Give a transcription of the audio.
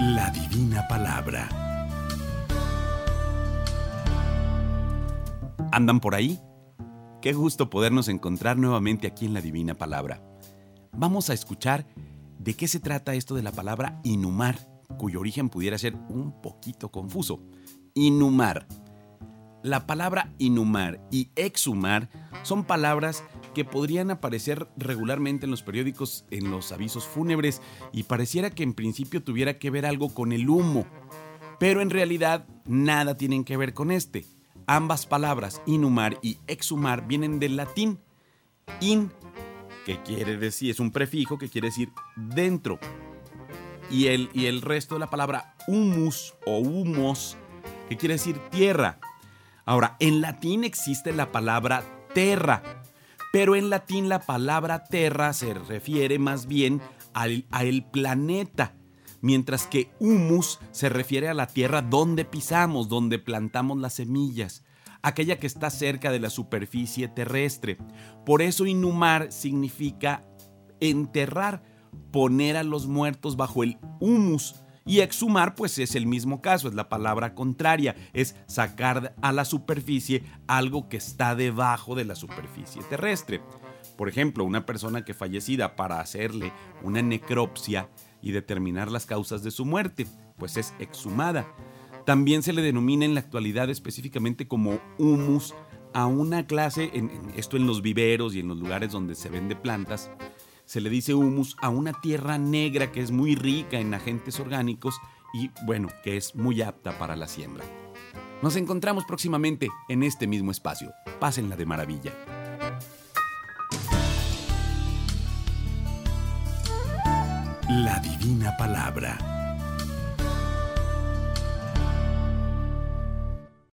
La Divina Palabra. ¿Andan por ahí? Qué gusto podernos encontrar nuevamente aquí en La Divina Palabra. Vamos a escuchar de qué se trata esto de la palabra inhumar, cuyo origen pudiera ser un poquito confuso. Inhumar. La palabra inhumar y exhumar son palabras que podrían aparecer regularmente en los periódicos, en los avisos fúnebres, y pareciera que en principio tuviera que ver algo con el humo. Pero en realidad nada tienen que ver con este. Ambas palabras, inhumar y exhumar, vienen del latín. In, que quiere decir, es un prefijo que quiere decir dentro. Y el resto de la palabra humus o humos, que quiere decir tierra. Ahora, en latín existe la palabra terra, pero en latín la palabra terra se refiere más bien a el planeta, mientras que humus se refiere a la tierra donde pisamos, donde plantamos las semillas, aquella que está cerca de la superficie terrestre. Por eso inhumar significa enterrar, poner a los muertos bajo el humus. Y exhumar, pues es el mismo caso, es la palabra contraria, es sacar a la superficie algo que está debajo de la superficie terrestre. Por ejemplo, una persona que fallecida, para hacerle una necropsia y determinar las causas de su muerte, pues es exhumada. También se le denomina en la actualidad específicamente como humus a una clase, esto en los viveros y en los lugares donde se vende plantas, se le dice humus a una tierra negra que es muy rica en agentes orgánicos y, bueno, que es muy apta para la siembra. Nos encontramos próximamente en este mismo espacio. Pásenla de maravilla. La Divina Palabra.